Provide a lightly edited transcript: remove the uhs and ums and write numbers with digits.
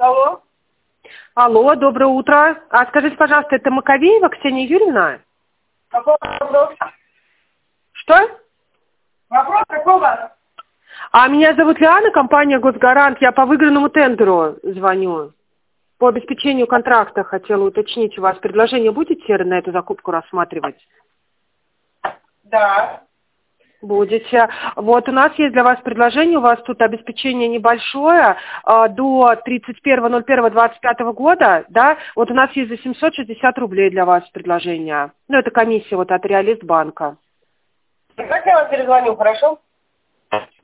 Алло. Алло, доброе утро. А скажите, пожалуйста, это Маковеева Ксения Юрьевна? Какой вопрос? Что? Вопрос какой у вас? А меня зовут Лиана, компания «Госгарант». Я по выигранному тендеру звоню. По обеспечению контракта хотела уточнить у вас. Предложение будете на эту закупку рассматривать? Да. Будете. Вот у нас есть для вас предложение, у вас тут обеспечение небольшое, до 31.01.25 года, да, вот у нас есть за 760 рублей для вас предложение. Ну, это комиссия вот от Реалист банка. Как я вам перезвоню, хорошо?